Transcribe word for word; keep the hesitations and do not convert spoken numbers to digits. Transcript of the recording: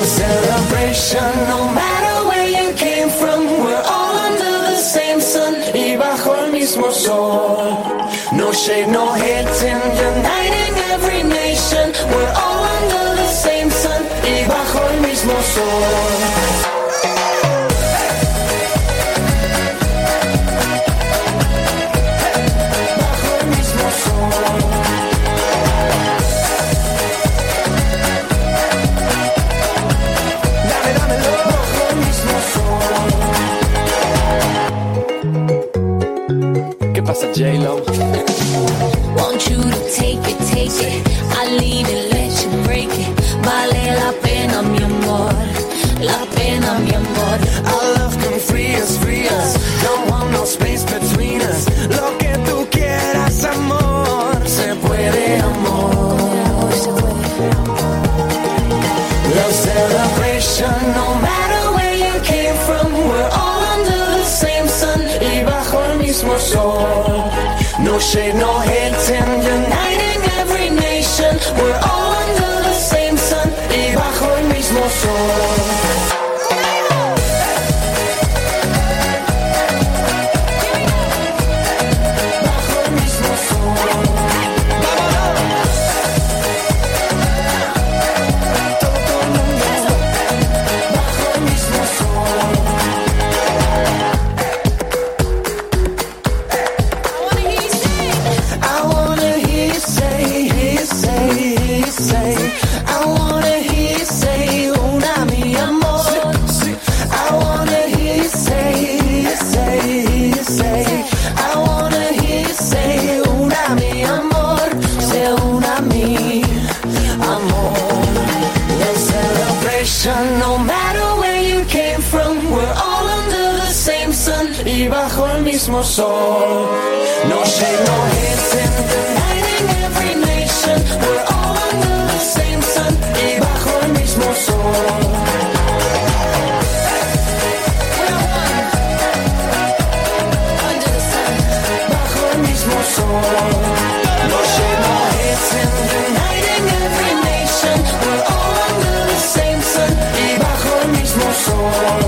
celebration, no matter where you came from, we're all under the same sun y bajo el mismo sol. No shade, no hating, uniting every nation, we're all under the same sun y bajo el mismo sol. J-Lo. Want you to take it, take it. I leave it, let you break it. Vale la pena, mi amor. La pena, mi amor. Our love can free us, free us. Don't want no space between us. Lo que tú quieras, amor. Se puede, amor. Love celebration, no matter where you came from. We're all under the same sun y bajo el mismo sol. No shade, no hating, uniting every nation. We're all under the same sun y bajo el mismo sol. No matter where you came from, we're all under the same sun y bajo el mismo sol. No shade, no hating, uniting every nation. We're all under the same sun y bajo el mismo sol. We're one under the sun, bajo el mismo sol. No shade, no hating, uniting every nation. We're all under the same sun y bajo el mismo sol.